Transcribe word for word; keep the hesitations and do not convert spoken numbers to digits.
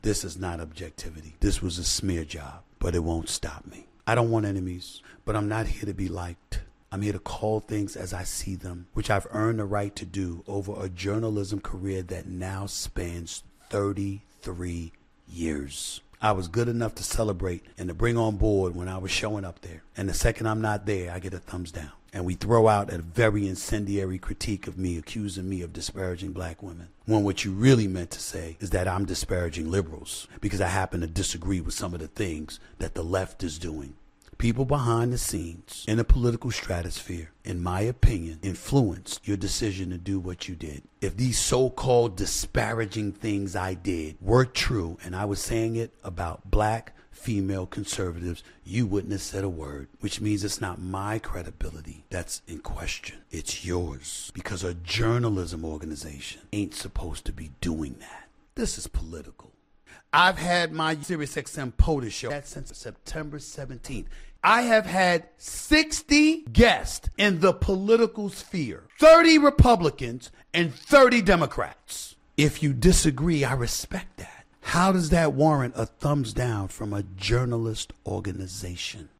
This is not objectivity. This was a smear job, but it won't stop me. I don't want enemies, but I'm not here to be liked. I'm here to call things as I see them, which I've earned the right to do over a journalism career that now spans thirty-three years. I was good enough to celebrate and to bring on board when I was showing up there. And the second I'm not there, I get a thumbs down. And we throw out a very incendiary critique of me, accusing me of disparaging black women. When what you really meant to say is that I'm disparaging liberals because I happen to disagree with some of the things that the left is doing. People behind the scenes in the political stratosphere, in my opinion, influenced your decision to do what you did. If these so-called disparaging things I did were true, and I was saying it about black female conservatives, you wouldn't have said a word, which means it's not my credibility that's in question. It's yours, because a journalism organization ain't supposed to be doing that. This is political. I've had my SiriusXM POTUS show since September seventeenth. I have had sixty guests in the political sphere, thirty Republicans and thirty Democrats. If you disagree, I respect that. How does that warrant a thumbs down from a journalist organization?